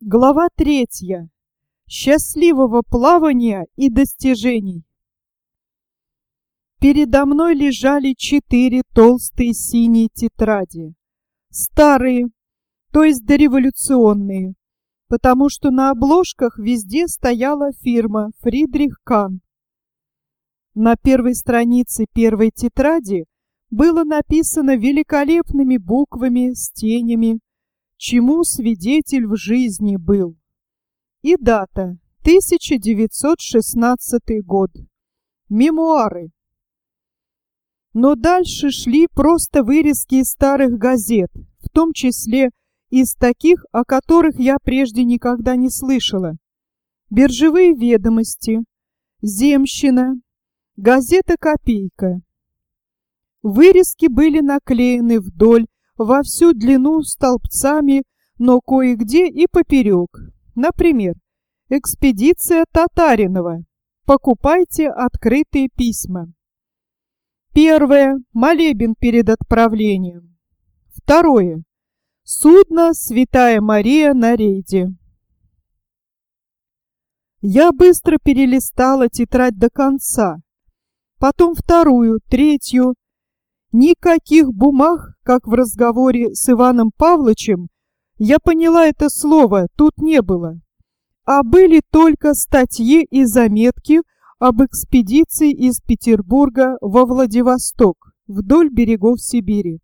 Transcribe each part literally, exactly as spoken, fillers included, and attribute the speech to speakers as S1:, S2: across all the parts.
S1: Глава третья. Счастливого плавания и достижений. Передо мной лежали четыре толстые синие тетради. Старые, то есть дореволюционные, потому что на обложках везде стояла фирма Фридрих Кан. На первой странице первой тетради было написано великолепными буквами с тенями, чему свидетель в жизни был. И дата — тысяча девятьсот шестнадцатый год. Мемуары. Но дальше шли просто вырезки из старых газет, в том числе из таких, о которых я прежде никогда не слышала. Биржевые ведомости, Земщина, газета «Копейка». Вырезки были наклеены вдоль, во всю длину столбцами, но кое-где и поперек. Например, экспедиция Татаринова. Покупайте открытые письма. Первое. Молебен перед отправлением. Второе. Судно «Святая Мария» на рейде. Я быстро перелистала тетрадь до конца. Потом вторую, третью. Никаких бумаг, как в разговоре с Иваном Павловичем, я поняла это слово, тут не было. А были только статьи и заметки об экспедиции из Петербурга во Владивосток, вдоль берегов Сибири.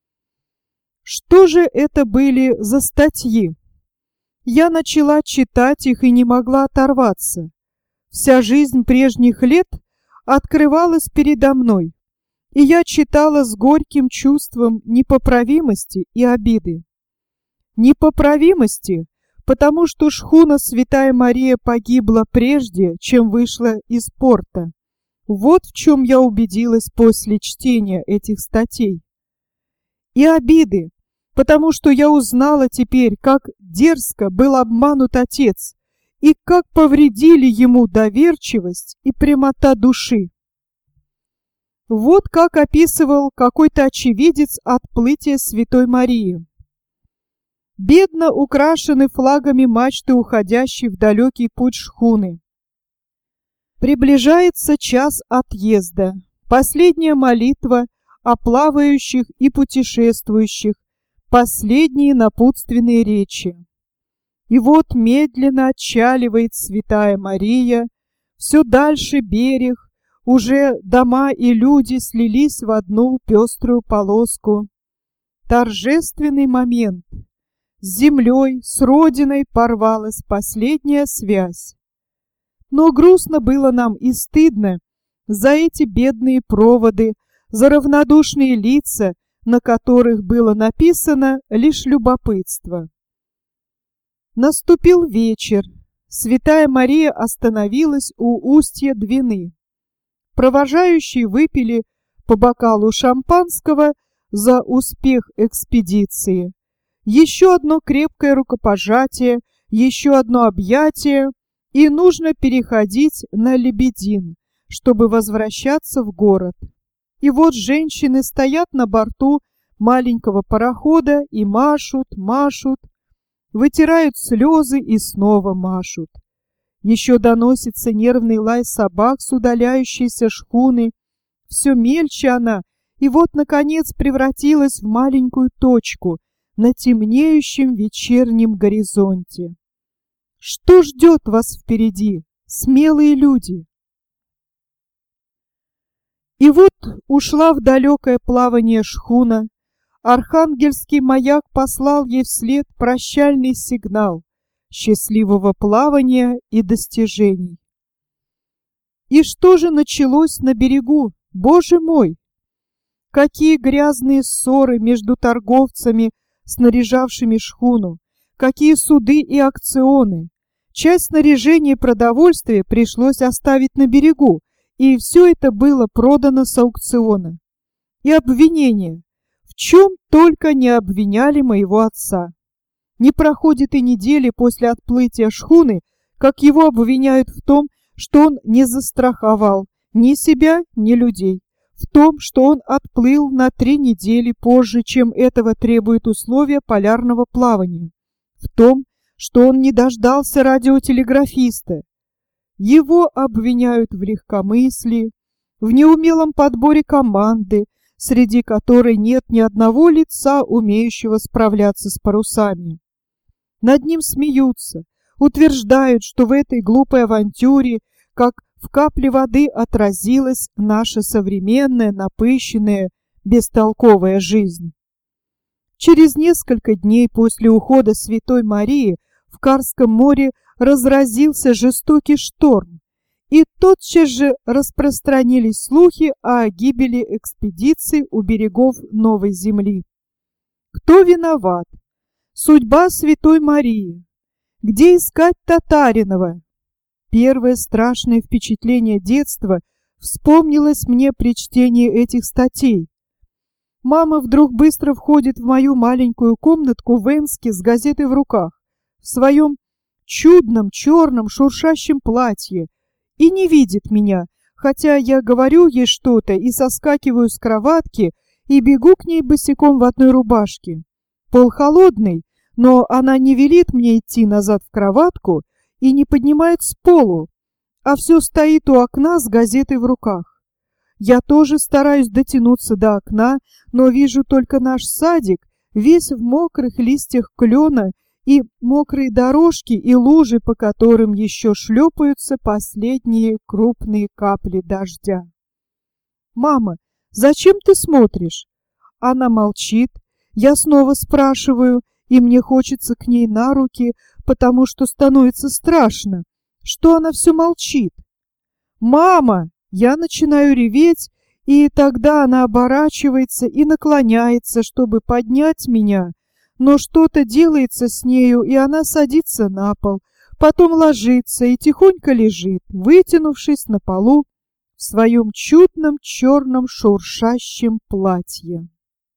S1: Что же это были за статьи? Я начала читать их и не могла оторваться. Вся жизнь прежних лет открывалась передо мной, и я читала с горьким чувством непоправимости и обиды. Непоправимости, потому что шхуна «Святая Мария» погибла прежде, чем вышла из порта. Вот в чем я убедилась после чтения этих статей. И обиды, потому что я узнала теперь, как дерзко был обманут отец, и как повредили ему доверчивость и прямота души. Вот как описывал какой-то очевидец отплытия Святой Марии. Бедно украшены флагами мачты уходящей в далекий путь шхуны. Приближается час отъезда, последняя молитва о плавающих и путешествующих, последние напутственные речи. И вот медленно отчаливает Святая Мария, все дальше берег, уже дома и люди слились в одну пеструю полоску. Торжественный момент. С землей, с родиной порвалась последняя связь. Но грустно было нам и стыдно за эти бедные проводы, за равнодушные лица, на которых было написано лишь любопытство. Наступил вечер. Святая Мария остановилась у устья Двины. Провожающие выпили по бокалу шампанского за успех экспедиции. Еще одно крепкое рукопожатие, еще одно объятие, и нужно переходить на Лебедин, чтобы возвращаться в город. И вот женщины стоят на борту маленького парохода и машут, машут, вытирают слезы и снова машут. Еще доносится нервный лай собак с удаляющейся шхуны. Все мельче она, и вот, наконец, превратилась в маленькую точку на темнеющем вечернем горизонте. Что ждет вас впереди, смелые люди? И вот ушла в далекое плавание шхуна. Архангельский маяк послал ей вслед прощальный сигнал счастливого плавания и достижений. И что же началось на берегу, Боже мой? Какие грязные ссоры между торговцами, снаряжавшими шхуну, какие суды и акционы. Часть снаряжения и продовольствия пришлось оставить на берегу, и все это было продано с аукциона. И обвинения. В чем только не обвиняли моего отца. Не проходит и недели после отплытия шхуны, как его обвиняют в том, что он не застраховал ни себя, ни людей, в том, что он отплыл на три недели позже, чем этого требуют условия полярного плавания, в том, что он не дождался радиотелеграфиста. Его обвиняют в легкомыслии, в неумелом подборе команды, среди которой нет ни одного лица, умеющего справляться с парусами. Над ним смеются, утверждают, что в этой глупой авантюре, как в капле воды, отразилась наша современная, напыщенная, бестолковая жизнь. Через несколько дней после ухода Святой Марии в Карском море разразился жестокий шторм, и тотчас же распространились слухи о гибели экспедиции у берегов Новой Земли. Кто виноват? Судьба Святой Марии. Где искать Татаринова? Первое страшное впечатление детства вспомнилось мне при чтении этих статей. Мама вдруг быстро входит в мою маленькую комнатку в Энске с газетой в руках, в своем чудном черном шуршащем платье, и не видит меня, хотя я говорю ей что-то и соскакиваю с кроватки и бегу к ней босиком в одной рубашке. Пол холодный, но она не велит мне идти назад в кроватку и не поднимает с полу, а все стоит у окна с газетой в руках. Я тоже стараюсь дотянуться до окна, но вижу только наш садик, весь в мокрых листьях клена, и мокрые дорожки и лужи, по которым еще шлепаются последние крупные капли дождя. «Мама, зачем ты смотришь?» Она молчит. Я снова спрашиваю, и мне хочется к ней на руки, потому что становится страшно, что она все молчит. «Мама!» Я начинаю реветь, и тогда она оборачивается и наклоняется, чтобы поднять меня, но что-то делается с нею, и она садится на пол, потом ложится и тихонько лежит, вытянувшись на полу в своем чудном черном шуршащем платье.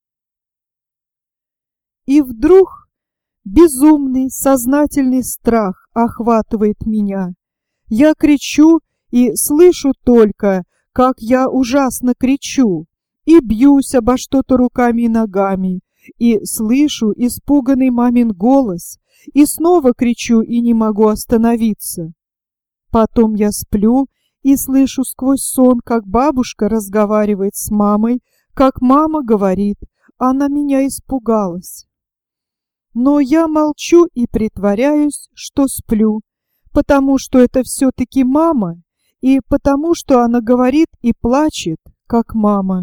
S1: И вдруг безумный сознательный страх охватывает меня. Я кричу и слышу только, как я ужасно кричу, и бьюсь обо что-то руками и ногами, и слышу испуганный мамин голос, и снова кричу и не могу остановиться. Потом я сплю и слышу сквозь сон, как бабушка разговаривает с мамой, как мама говорит, она меня испугалась. Но я молчу и притворяюсь, что сплю, потому что это все-таки мама, и потому что она говорит и плачет, как мама.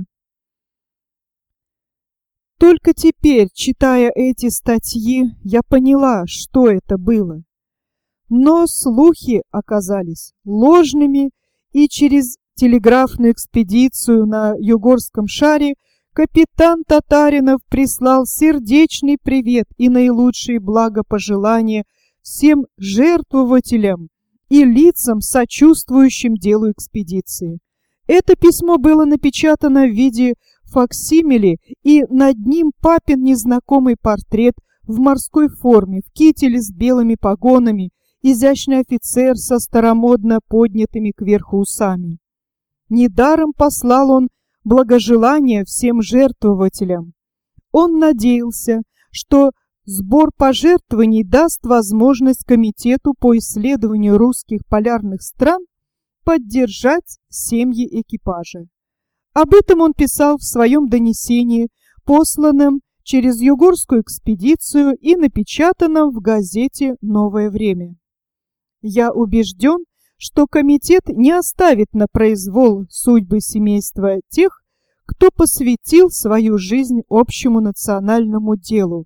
S1: Только теперь, читая эти статьи, я поняла, что это было. Но слухи оказались ложными, и через телеграфную экспедицию на Югорском шаре капитан Татаринов прислал сердечный привет и наилучшие благопожелания всем жертвователям и лицам, сочувствующим делу экспедиции. Это письмо было напечатано в виде факсимиле, и над ним папин незнакомый портрет в морской форме, в кителе с белыми погонами, изящный офицер со старомодно поднятыми кверху усами. Недаром послал он благожелания всем жертвователям. Он надеялся, что сбор пожертвований даст возможность Комитету по исследованию русских полярных стран поддержать семьи экипажа. Об этом он писал в своем донесении, посланном через Югорскую экспедицию и напечатанном в газете «Новое время». Я убежден, что комитет не оставит на произвол судьбы семейства тех, кто посвятил свою жизнь общему национальному делу.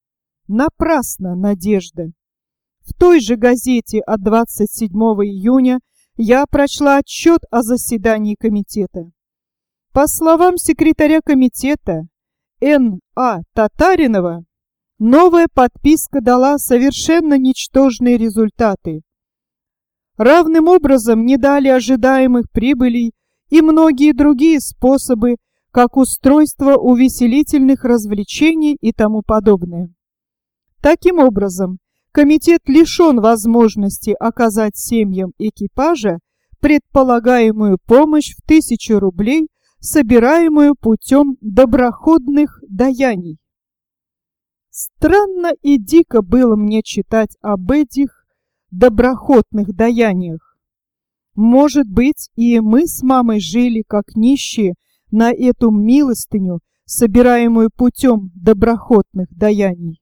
S1: Напрасно надежда. В той же газете от двадцать седьмого июня я прочла отчет о заседании комитета. По словам секретаря комитета Н А Татаринова, новая подписка дала совершенно ничтожные результаты. Равным образом не дали ожидаемых прибылей и многие другие способы, как устройство увеселительных развлечений и тому подобное. Таким образом, комитет лишен возможности оказать семьям экипажа предполагаемую помощь в тысячу рублей, собираемую путем доброходных даяний. Странно и дико было мне читать об этих доброхотных даяниях. Может быть, и мы с мамой жили как нищие на эту милостыню, собираемую путем доброхотных даяний.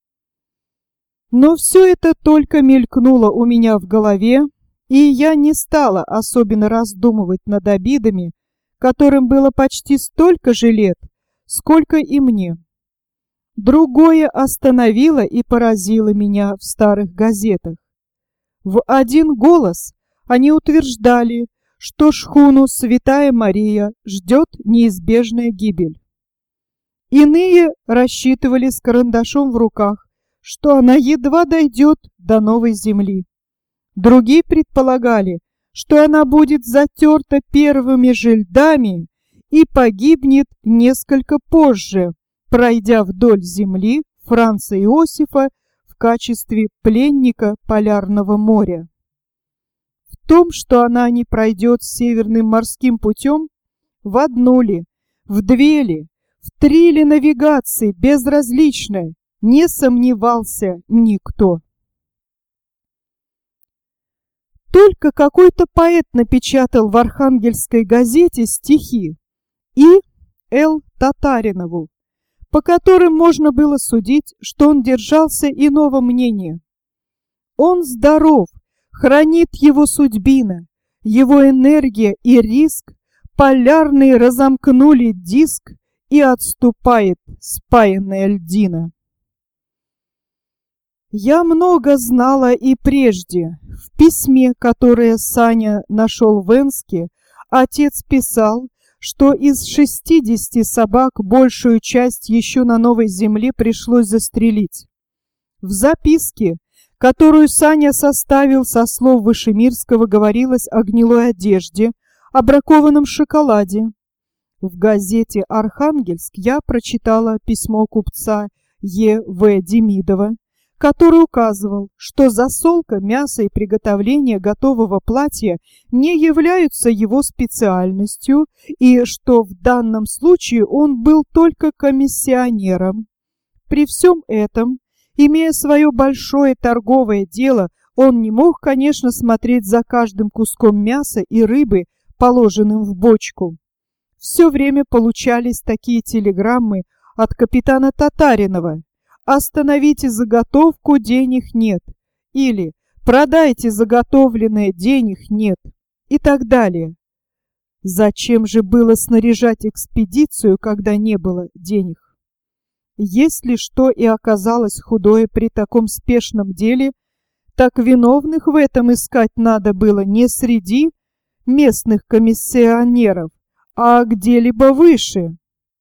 S1: Но все это только мелькнуло у меня в голове, и я не стала особенно раздумывать над обидами, которым было почти столько же лет, сколько и мне. Другое остановило и поразило меня в старых газетах. В один голос они утверждали, что шхуну «Святая Мария» ждет неизбежная гибель. Иные рассчитывали с карандашом в руках, что она едва дойдет до новой земли. Другие предполагали, что она будет затерта первыми же льдами и погибнет несколько позже, пройдя вдоль земли Франца Иосифа в качестве пленника Полярного моря. В том, что она не пройдет северным морским путем, в одну ли, в две ли, в три ли навигации безразлично, не сомневался никто. Только какой-то поэт напечатал в Архангельской газете стихи И. Л. Татаринову, по которым можно было судить, что он держался иного мнения. Он здоров, хранит его судьбина, его энергия и риск, полярные разомкнули диск, и отступает спаянная льдина. Я много знала и прежде. В письме, которое Саня нашел в Энске, отец писал, что из шестидесяти собак большую часть еще на Новой Земле пришлось застрелить. В записке, которую Саня составил со слов Вышемирского, говорилось о гнилой одежде, о бракованном шоколаде. В газете «Архангельск» я прочитала письмо купца Е В Демидова, который указывал, что засолка мяса и приготовление готового платья не являются его специальностью и что в данном случае он был только комиссионером. При всем этом, имея свое большое торговое дело, он не мог, конечно, смотреть за каждым куском мяса и рыбы, положенным в бочку. Все время получались такие телеграммы от капитана Татаринова: «Остановите заготовку, денег нет», или «Продайте заготовленное, денег нет», и так далее. Зачем же было снаряжать экспедицию, когда не было денег? Если что и оказалось худое при таком спешном деле, так виновных в этом искать надо было не среди местных комиссионеров, а где-либо выше.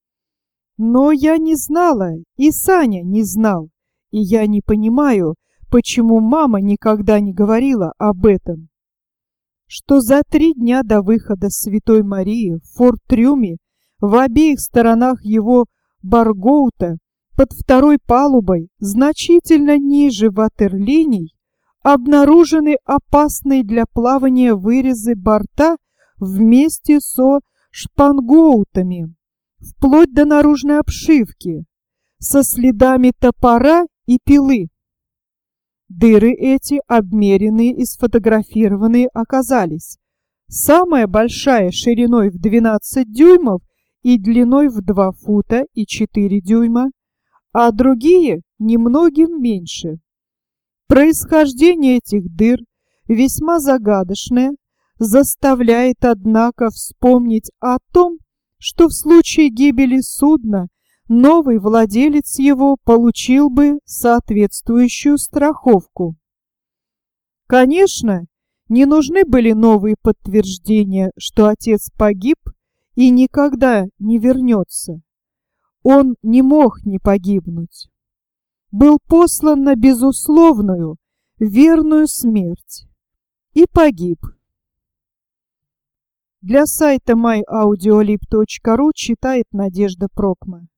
S1: Но я не знала, и Саня не знал, и я не понимаю, почему мама никогда не говорила об этом. Что за три дня до выхода Святой Марии в Форт Трюме в обеих сторонах его Баргоута под второй палубой, значительно ниже ватерлиний, обнаружены опасные для плавания вырезы борта вместе со шпангоутами, вплоть до наружной обшивки, со следами топора и пилы. Дыры эти, обмеренные и сфотографированные, оказались: самая большая шириной в двенадцать дюймов и длиной в два фута и четыре дюйма, а другие немногим меньше. Происхождение этих дыр весьма загадочное, заставляет, однако, вспомнить о том, что в случае гибели судна новый владелец его получил бы соответствующую страховку. Конечно, не нужны были новые подтверждения, что отец погиб и никогда не вернется. Он не мог не погибнуть. Был послан на безусловную, верную смерть и погиб. Для сайта май аудиолиб точка ру читает Надежда Прокма.